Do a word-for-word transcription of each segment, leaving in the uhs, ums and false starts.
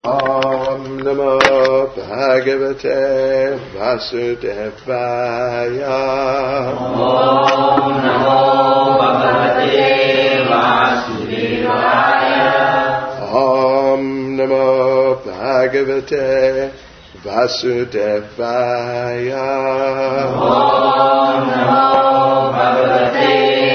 Om Namo Bhagavate Vasudevaya. Om Namo Bhagavate Vasudevaya. Om Namo Bhagavate Vasudevaya. Om Namo Bhagavate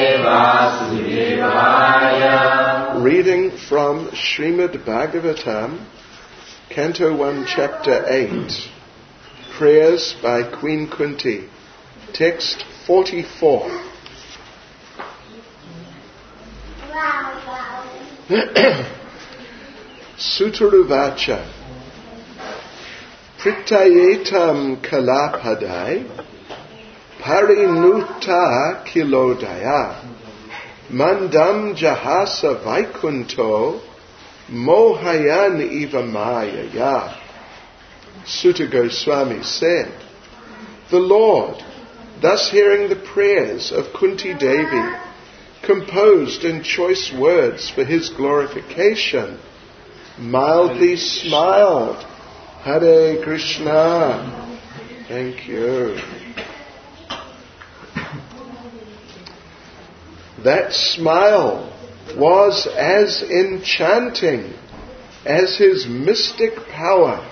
Vasudevaya. Reading from Srimad Bhagavatam, Canto one, Chapter eight, Prayers by Queen Kunti, Text forty-four. Sutaruvacha Pritayetam Kalapadai Parinuta Kilodaya Mandam Jahasa Vaikunto Mohayan Ivamaya Ya. Sutta Goswami said, the Lord, thus hearing the prayers of Kunti Devi, composed in choice words for his glorification, mildly smiled. Hare Krishna. Thank you. That smile was as enchanting as his mystic power.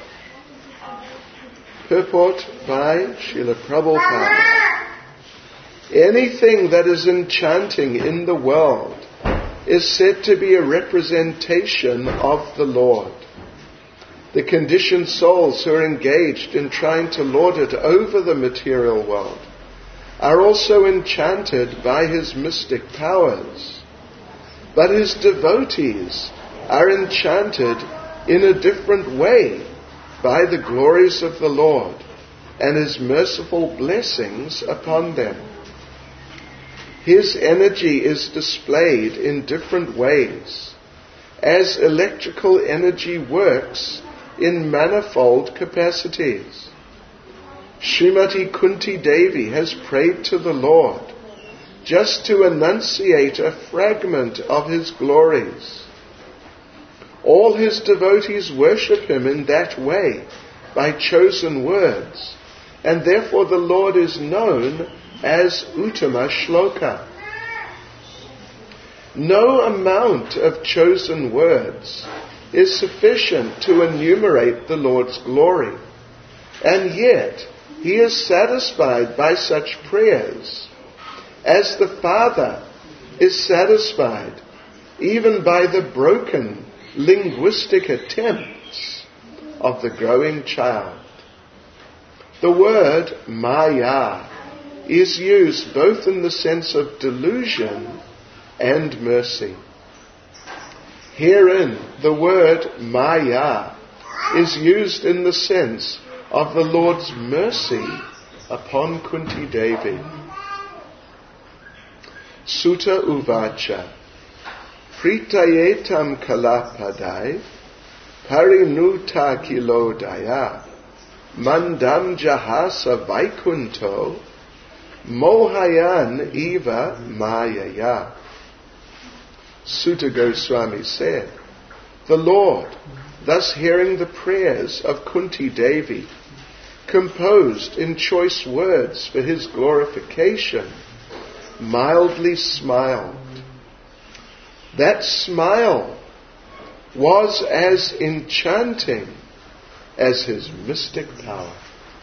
Purport by Srila Prabhupada. Anything that is enchanting in the world is said to be a representation of the Lord. The conditioned souls who are engaged in trying to lord it over the material world are also enchanted by his mystic powers. But his devotees are enchanted in a different way by the glories of the Lord and his merciful blessings upon them. His energy is displayed in different ways, as electrical energy works in manifold capacities. Srimati Kunti Devi has prayed to the Lord just to enunciate a fragment of his glories. All his devotees worship him in that way by chosen words, and therefore the Lord is known as Uttama Shloka. No amount of chosen words is sufficient to enumerate the Lord's glory, and yet he is satisfied by such prayers, as the father is satisfied even by the broken linguistic attempts of the growing child. The word Maya is used both in the sense of delusion and mercy. Herein, the word Maya is used in the sense of the Lord's mercy upon Kunti Devi. Sutta Uvacha Pritayetam Kalapadai Parinuta Kilodaya Mandam Jahasa Vaikunto Mohayan Eva Mayaya. Sutta Goswami said, the Lord, thus hearing the prayers of Kunti Devi, composed in choice words for his glorification, mildly smiled. That smile was as enchanting as his mystic power.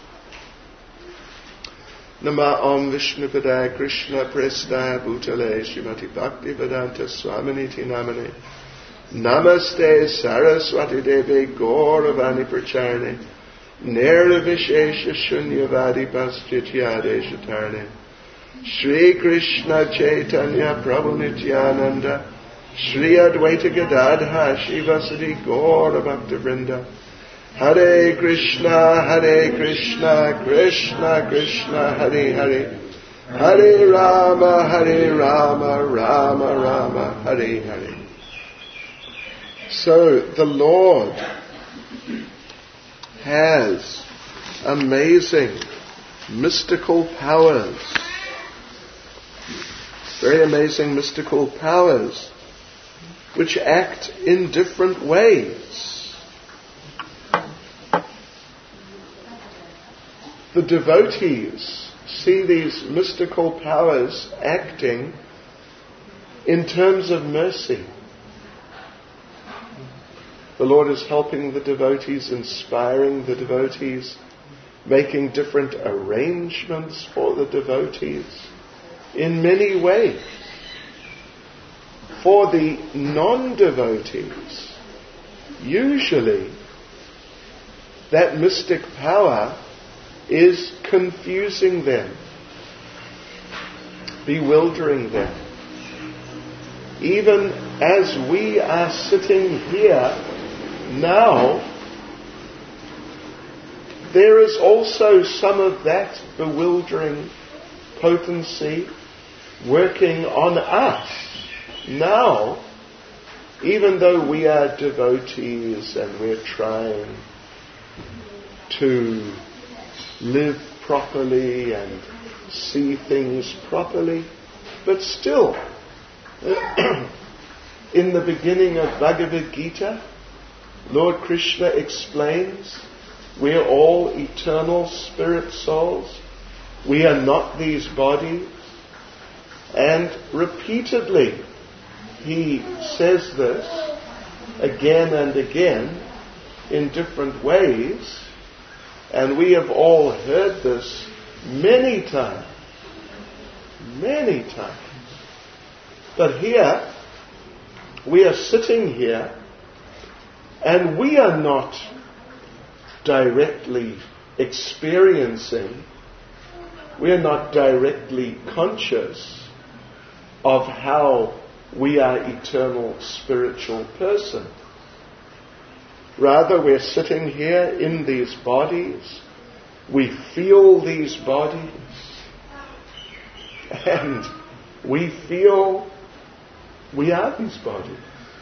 Nama Om Vishnupadaya Krishna Prestaya Bhutale Srimati Bhakti Vedanta Swaminiti Namane Namaste Saraswati Devi Gauravani Pracharne Nirvishesha Shunyavadi Paschitya Shatarne Shri Krishna Chaitanya Prabhu Nityananda Shri Advaita Gadadha Shivasati Gaura Bhakta Vrinda Hare Krishna Hare Krishna Krishna Krishna Hare Hare Hare Rama Hare Rama Rama Rama Hare Hare. So the Lord has amazing mystical powers, very amazing mystical powers which act in different ways. the devotees see these mystical powers acting in terms of mercy. The Lord is helping the devotees, inspiring the devotees, making different arrangements for the devotees in many ways. For the non-devotees, usually that mystic power is confusing them, bewildering them. Even as we are sitting here now, there is also some of that bewildering potency working on us now, even though we are devotees and we're trying to live properly and see things properly. But still, in the beginning of Bhagavad Gita, Lord Krishna explains we are all eternal spirit souls. We are not these bodies. And repeatedly he says this again and again in different ways. And we have all heard this many times. Many times. But here, we are sitting here and we are not directly experiencing, we are not directly conscious of how we are eternal spiritual persons. Rather, we're sitting here in these bodies, we feel these bodies, and we feel we are these bodies.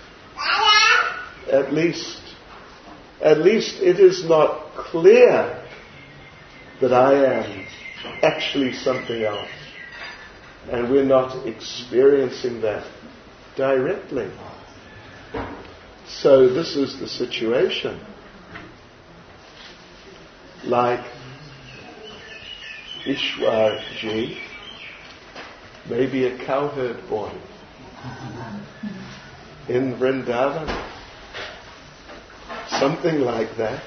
At least, at least it is not clear that I am actually something else. And we're not experiencing that directly. So this is the situation. Like Ishwarji, maybe a cowherd boy in Vrindavan. Something like that.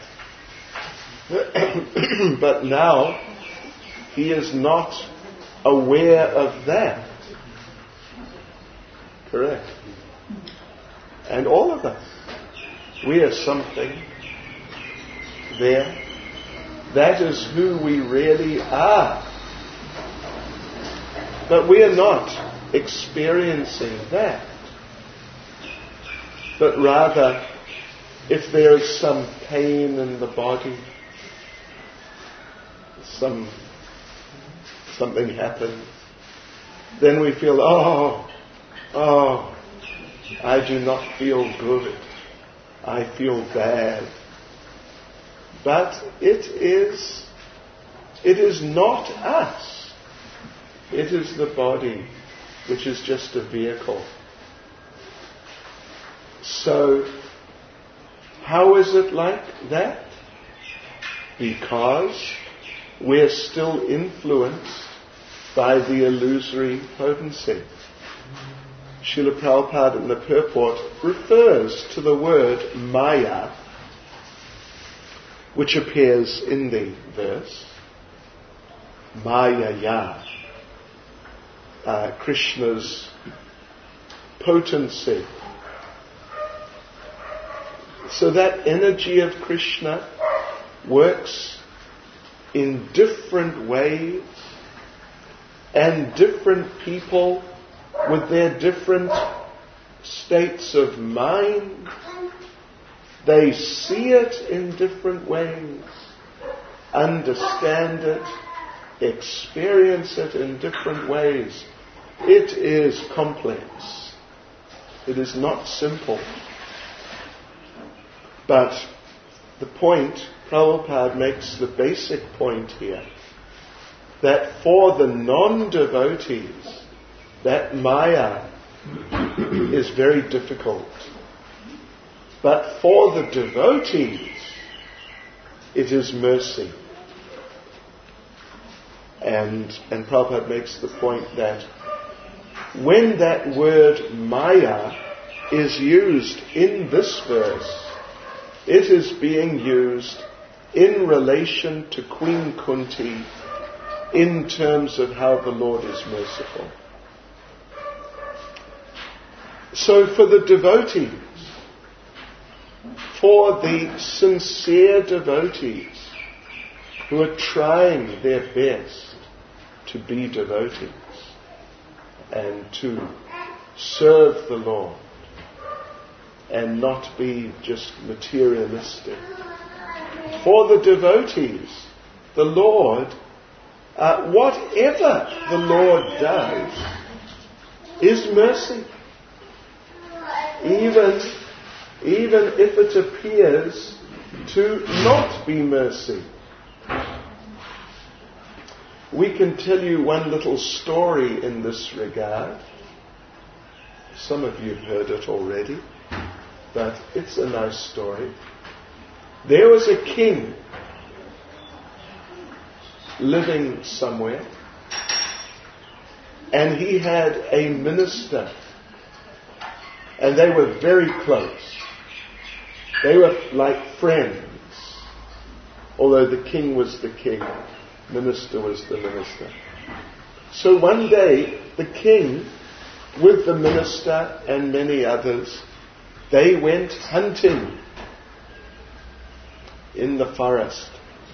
But now he is not aware of that. Correct. And all of us, we are something there. That is who we really are. But we are not experiencing that. But rather, if there is some pain in the body, some something happens, then we feel, oh, oh, I do not feel good. I feel bad. But it is, it is not us. It is the body, which is just a vehicle. So, how is it like that? Because we're still influenced by the illusory potency. Srila Prabhupada in the purport refers to the word Maya, which appears in the verse. Maya-ya. Uh, Krishna's potency. So that energy of Krishna works in different ways, and different people with their different states of mind, they see it in different ways, understand it, experience it in different ways. It is complex. It is not simple. But the point, Prabhupada makes the basic point here, that for the non-devotees, that Maya is very difficult. But for the devotees, it is mercy. And, and Prabhupada makes the point that when that word Maya is used in this verse, it is being used in relation to Queen Kunti in terms of how the Lord is merciful. So for the devotees, for the sincere devotees who are trying their best to be devotees and to serve the Lord and not be just materialistic. For the devotees, the Lord, uh, whatever the Lord does is mercy. Even, even if it appears to not be mercy. We can tell you one little story in this regard. Some of you have heard it already, but it's a nice story. There was a king living somewhere, and he had a minister, and they were very close. They were like friends, although the king was the king. Minister was the minister. So one day, the king, with the minister and many others, they went hunting in the forest.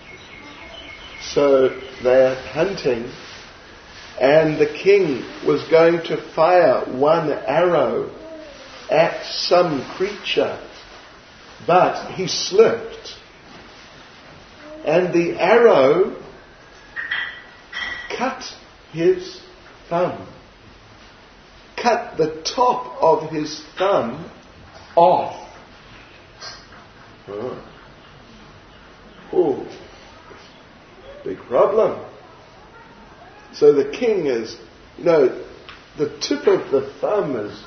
So they're hunting, and the king was going to fire one arrow at some creature, but he slipped, and the arrow cut his thumb, cut the top of his thumb off. Oh, oh. Big problem. So the king is, you know, the tip of the thumb is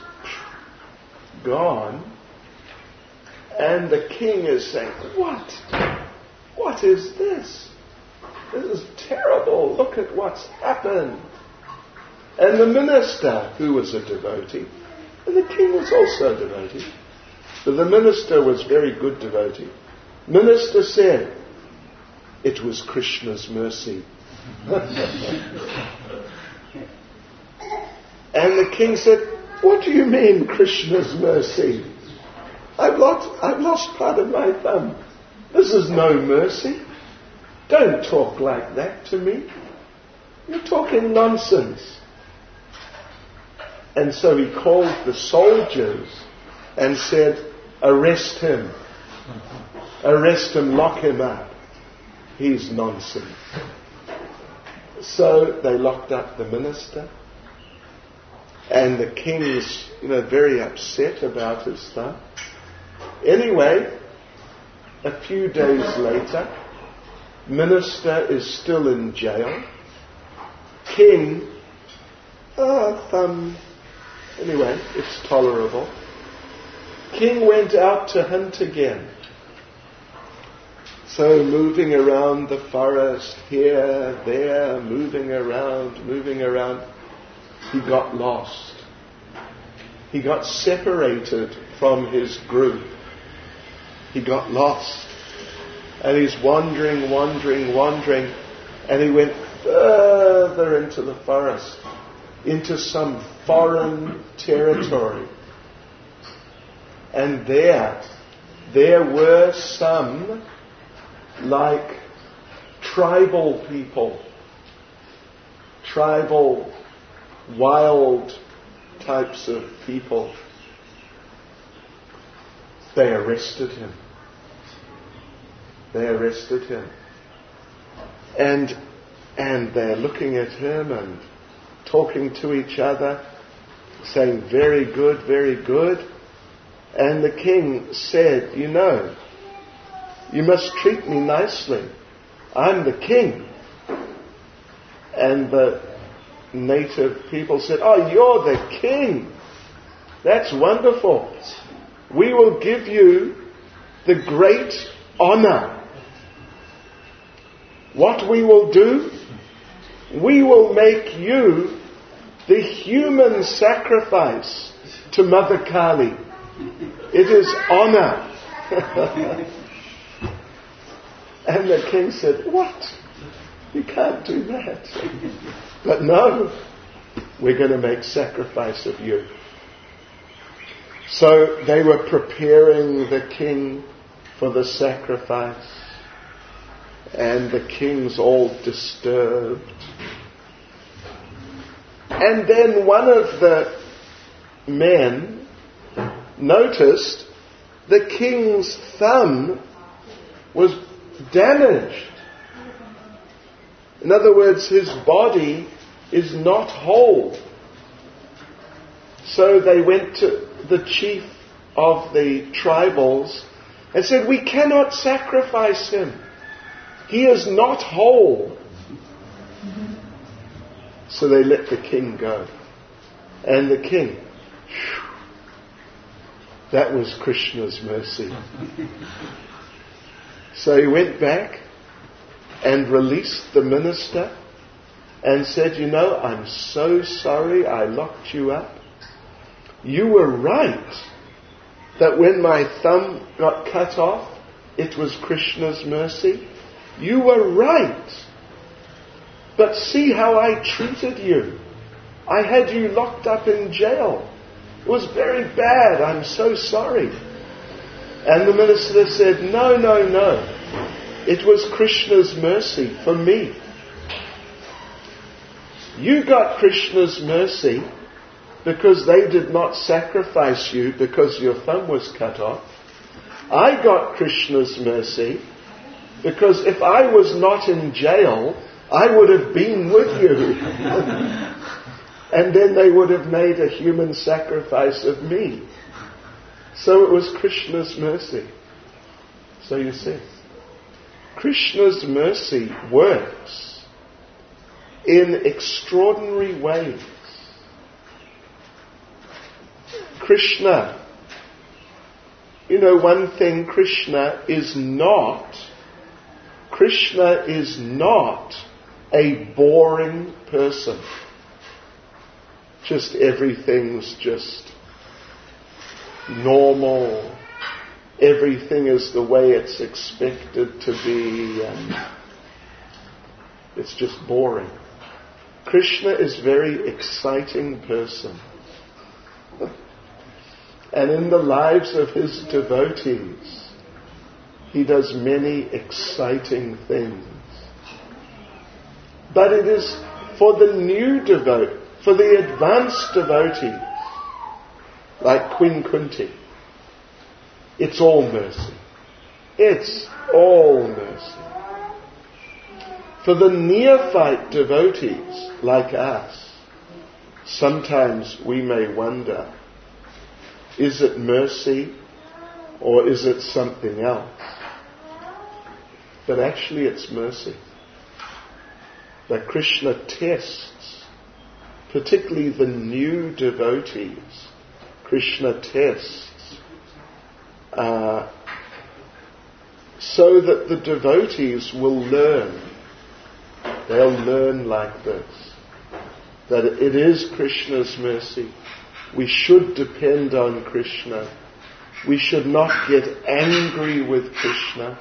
gone, and the king is saying, what? What is this? This is terrible. Look at what's happened. And the minister, who was a devotee, and the king was also a devotee, but the minister was very good devotee. Minister said, it was Krishna's mercy. And the king said, what do you mean Krishna's mercy? I've lost, I've lost part of my thumb. This is no mercy. Don't talk like that to me. You're talking nonsense. And so he called the soldiers and said, arrest him. Arrest him, lock him up. He's nonsense. So they locked up the minister. And the king's, you know, very upset about his thumb. Anyway, a few days later, minister is still in jail. King, ah, thumb. Anyway, it's tolerable. King went out to hunt again. So moving around the forest, here, there, moving around, moving around, he got lost. He got separated from his group. He got lost. And he's wandering, wandering, wandering, and he went further into the forest, into some foreign territory. And there, there were some like tribal people, tribal, wild types of people. They arrested him. They arrested him. And and they're looking at him and talking to each other, saying, very good, very good. And the king said, you know, you must treat me nicely. I'm the king. And the native people said, oh, you're the king. That's wonderful. We will give you the great honor. What we will do, We will make you the human sacrifice to Mother Kali. It is honor. And the king said, what? You can't do that. But no, we're going to make sacrifice of you. So they were preparing the king for the sacrifice. And the king's all disturbed. And then one of the men noticed the king's thumb was damaged. In other words, his body is not whole. So they went to the chief of the tribals and said, we cannot sacrifice him. He is not whole. So they let the king go. And the king, whew, that was Krishna's mercy. So he went back and released the minister and said, you know, I'm so sorry I locked you up. You were right that when my thumb got cut off, it was Krishna's mercy. You were right. But see how I treated you. I had you locked up in jail. It was very bad. I'm so sorry. And the minister said, no, no, no. It was Krishna's mercy for me. You got Krishna's mercy because they did not sacrifice you because your thumb was cut off. I got Krishna's mercy because if I was not in jail, I would have been with you. And then they would have made a human sacrifice of me. So it was Krishna's mercy. So you see, Krishna's mercy works in extraordinary ways. Krishna, you know, one thing Krishna is not, Krishna is not a boring person. Just everything's just normal. Everything is the way it's expected to be, and it's just boring. Krishna is a very exciting person. And in the lives of his devotees, he does many exciting things. But it is for the new devotee, for the advanced devotees, like Queen Kunti. It's all mercy. It's all mercy. For the neophyte devotees like us, sometimes we may wonder, is it mercy or is it something else? But actually it's mercy. That Krishna tests, particularly the new devotees, Krishna tests uh, so that the devotees will learn. They'll learn like this, that it is Krishna's mercy. We should depend on Krishna. We should not get angry with Krishna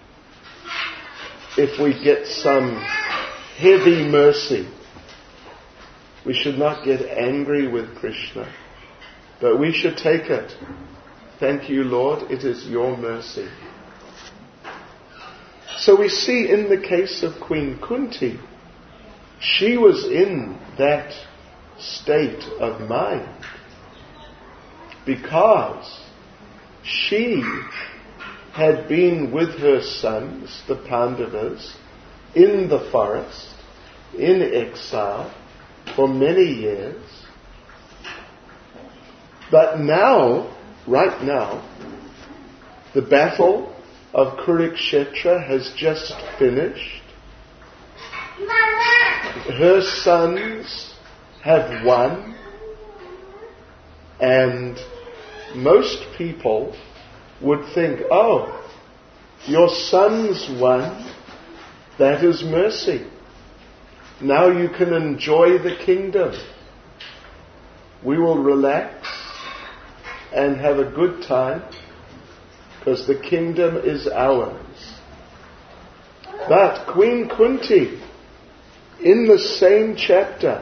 if we get some heavy mercy. We should not get angry with Krishna, but we should take it. Thank you, Lord, it is your mercy. So we see in the case of Queen Kunti, she was in that state of mind because she had been with her sons, the Pandavas, in the forest, in exile, for many years. But now, right now, the battle of Kurukshetra has just finished. Her sons have won, and most people would think, oh, your sons won, that is mercy. now you can enjoy the kingdom. We will relax and have a good time because the kingdom is ours. But Queen Kunti, in the same chapter,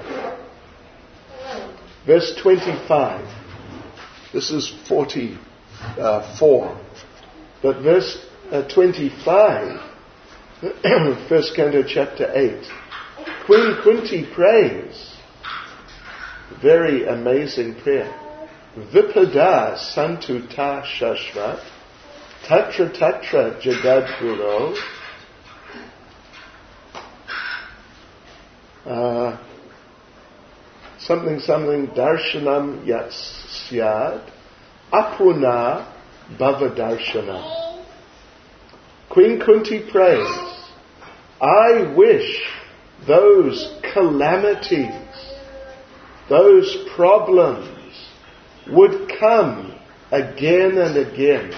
verse twenty-five, this is forty-four, but verse uh, twenty-five, First Canto, chapter eight, Queen Kunti prays, very amazing prayer. Vipada santu ta shashvat, tatra tatra jagadguru, uh, something something darshanam yatsyad, apuna bhava darshanam. Queen Kunti prays, I wish those calamities, those problems would come again and again,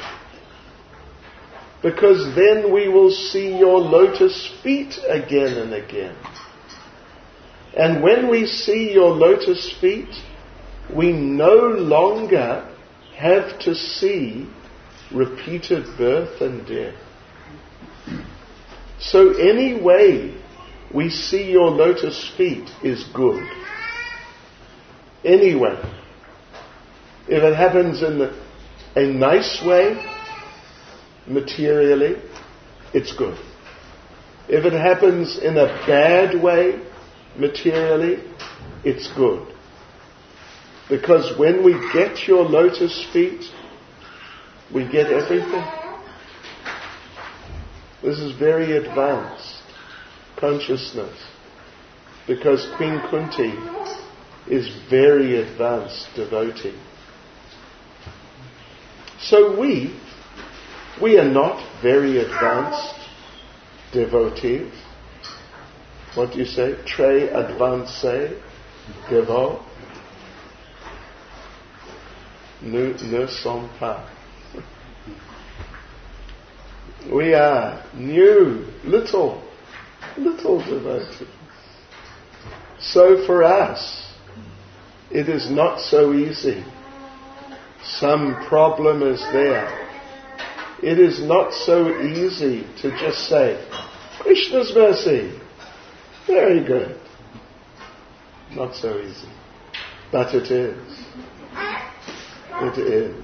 because then we will see your lotus feet again and again. And when we see your lotus feet, we no longer have to see repeated birth and death. So any way we see your lotus feet is good. Anyway, if it happens in a nice way, materially, it's good. If it happens in a bad way, materially, it's good. Because when we get your lotus feet, we get everything. This is very advanced consciousness, because Queen Kunti is very advanced devotee. So we, we are not very advanced devotees. What do you say? Très avancé dévots ne, ne sont pas. We are new, little, little devotees. So for us, it is not so easy. Some problem is there. It is not so easy to just say, Krishna's mercy. Very good. Not so easy. But it is. It is.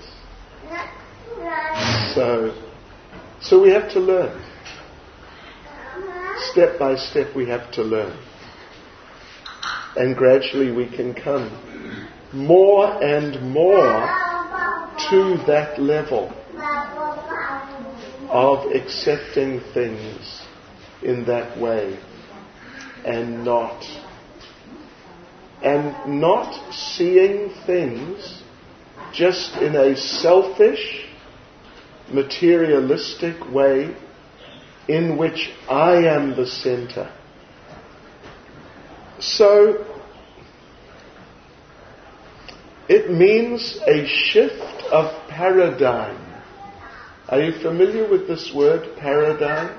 So, so we have to learn. Step by step we have to learn. And gradually we can come more and more to that level of accepting things in that way, and not and not seeing things just in a selfish, materialistic way in which I am the center. So it means a shift of paradigm. Are you familiar with this word, paradigm?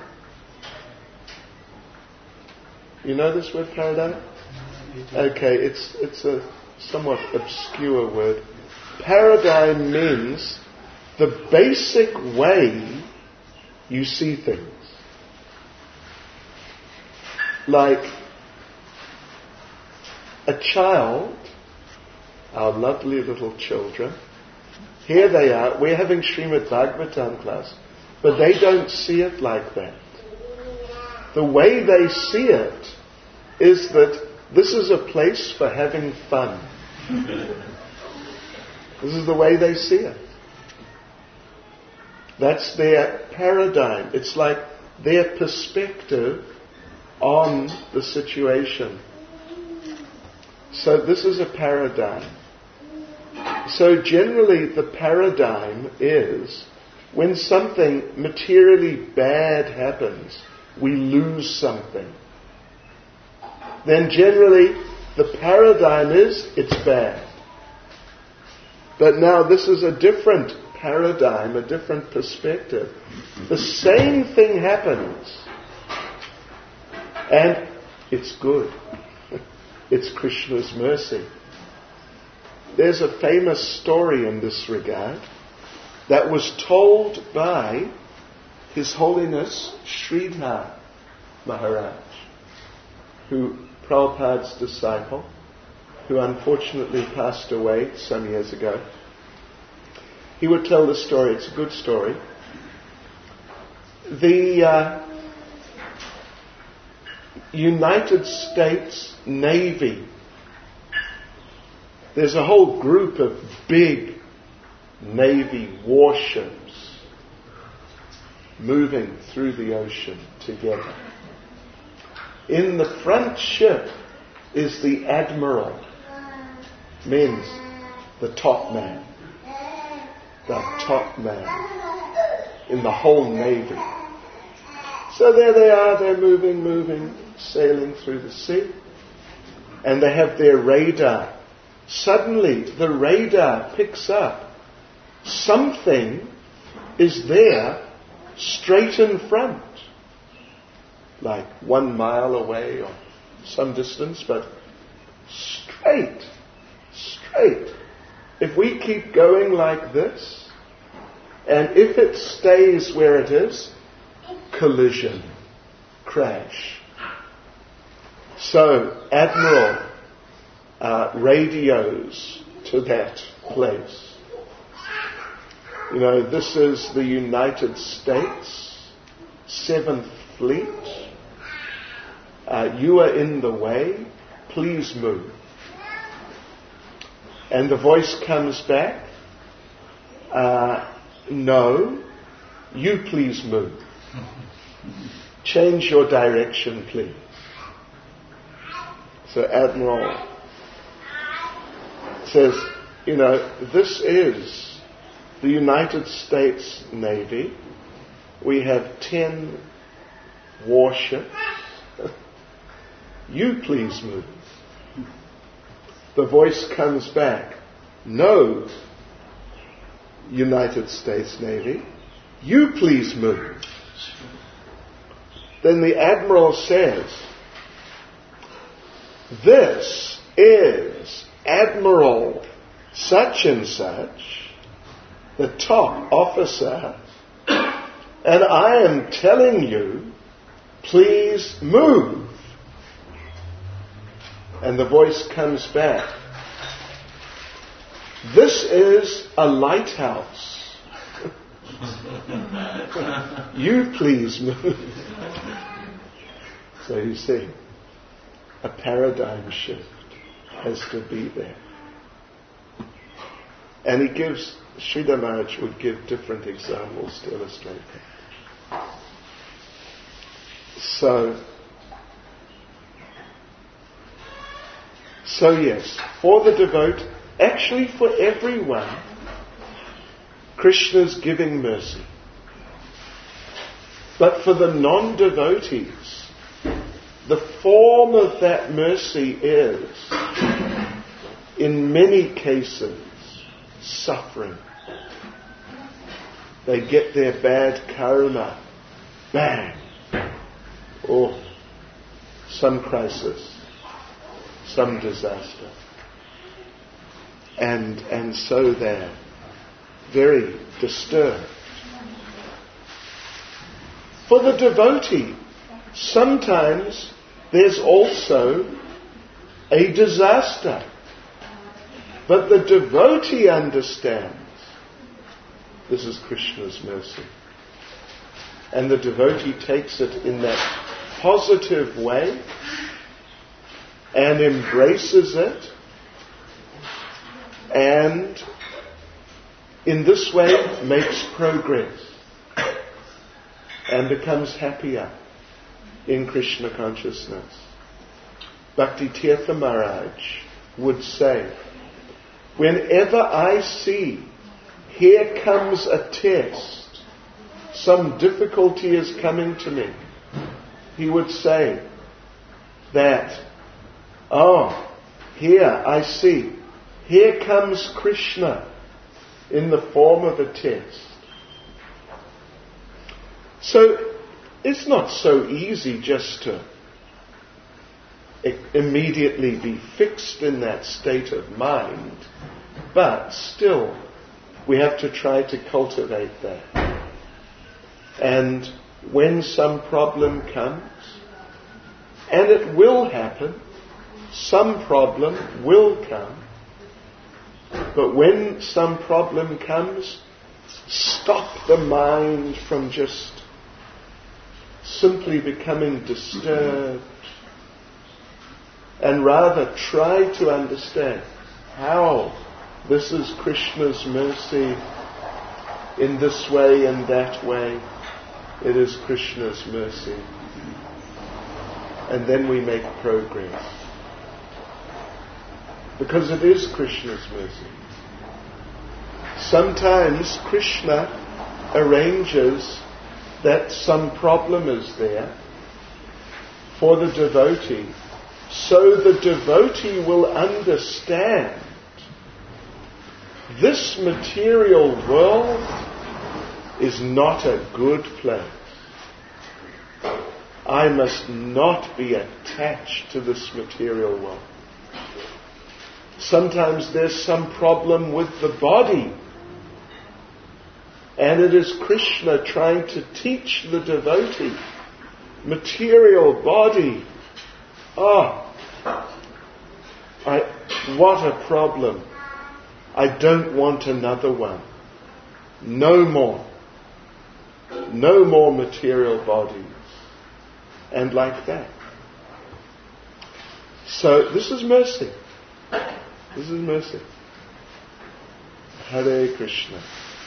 You know this word, paradigm? Okay, it's it's a somewhat obscure word. Paradigm means the basic way you see things. Like a child, our lovely little children, here they are, we're having Srimad Bhagavatam class, but they don't see it like that. The way they see it is that this is a place for having fun. This is the way they see it. That's their paradigm. It's like their perspective on the situation. So this is a paradigm. So generally the paradigm is when something materially bad happens, we lose something. Then generally the paradigm is it's bad. But now this is a different paradigm, a different perspective. The same thing happens. And It's good. It's Krishna's mercy. There's a famous story in this regard that was told by His Holiness Sridhar Maharaj, who Prabhupada's disciple, who unfortunately passed away some years ago. He would tell the story. It's a good story. The uh, United States Navy, there's a whole group of big Navy warships moving through the ocean together. In the front ship is the admiral, means the top man, the top man in the whole Navy. So there they are, they're moving, moving, sailing through the sea, and they have their radar. Suddenly the radar picks up something is there straight in front, like one mile away or some distance, but straight, straight. If we keep going like this, and if it stays where it is, collision, crash. So Admiral uh, radios to that place. You know, this is the United States, Seventh Fleet. Uh, you are in the way. Please move. And the voice comes back. Uh, no, you please move. Change your direction, please. So Admiral says, you know, this is the United States Navy. We have ten warships. You please move. The voice comes back. No, United States Navy. You please move. Then the Admiral says, this is Admiral such and such, the top officer, and I am telling you, please move. And the voice comes back. This is a lighthouse. You please move. So you see, a paradigm shift has to be there. And he gives, Sridhar Maharaj would give different examples to illustrate that. So, so yes, for the devote, actually for everyone, Krishna's giving mercy. But for the non-devotees, the form of that mercy is, in many cases, suffering. They get their bad karma, bang, or some crisis, some disaster. And, and so they're very disturbed. For the devotee, sometimes there's also a disaster. But the devotee understands this is Krishna's mercy. And the devotee takes it in that positive way and embraces it, and in this way makes progress and becomes happier in Krishna consciousness. Bhakti Tirtha Maharaj would say, whenever I see here comes a test, some difficulty is coming to me, he would say that, oh, here I see, here comes Krishna in the form of a test. So it's not so easy just to immediately be fixed in that state of mind, but still we have to try to cultivate that. And when some problem comes, and it will happen, some problem will come, but when some problem comes, stop the mind from just simply becoming disturbed, and rather try to understand how this is Krishna's mercy in this way and that way. It is Krishna's mercy. And then we make progress. Because it is Krishna's mercy. Sometimes Krishna arranges that some problem is there for the devotee, so the devotee will understand this material world is not a good place. I must not be attached to this material world. Sometimes there's some problem with the body, and it is Krishna trying to teach the devotee, material body, ah, I, what a problem. I don't want another one. No more. No more material bodies. And like that. So this is mercy. This is mercy. Hare Krishna.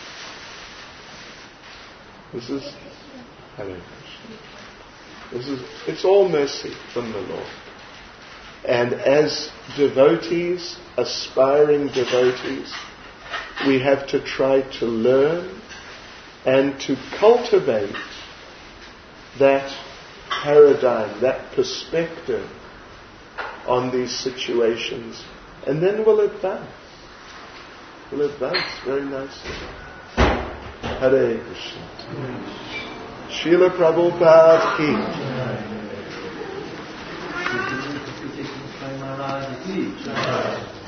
This is Hare Krishna. This is, it's all mercy from the Lord. And as devotees, aspiring devotees, we have to try to learn and to cultivate that paradigm, that perspective on these situations, and then we'll advance. We'll advance very nicely. Hare Krishna. Srila Prabhupada ki.